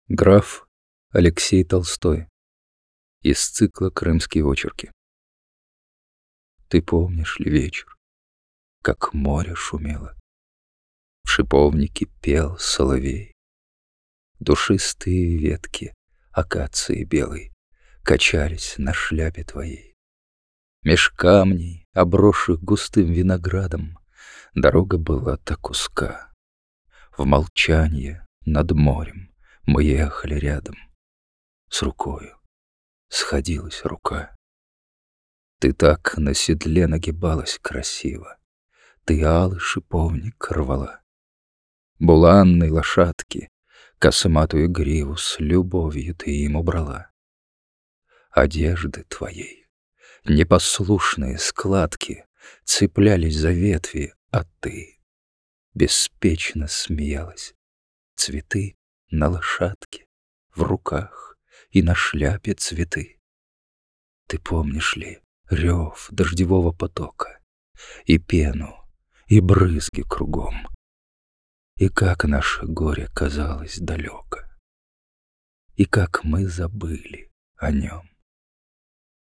Граф Алексей Толстой. Из цикла «Крымские очерки». Ты помнишь ли вечер, как море шумело? В шиповнике пел соловей. Душистые ветки акации белой качались на шляпе твоей. Меж камней, обросших густым виноградом, дорога была так узка. В молчанье над морем мы ехали рядом. С рукою сходилась рука. Ты так на седле нагибалась красиво, ты алый шиповник рвала. Буланной лошадки косматую гриву с любовью ты им убрала. Одежды твоей непослушные складки цеплялись за ветви, а ты беспечно смеялась. Цветы на лошадке, в руках и на шляпе цветы. Ты помнишь ли рев дождевого потока и пену, и брызги кругом? И как наше горе казалось далеко, и как мы забыли о нем?